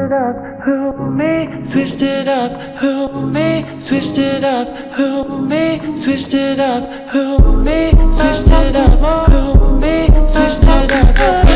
it up, who me, switched it up, who me, switched it up, who me, switched it up, who me, switched it up, who me, switched it up.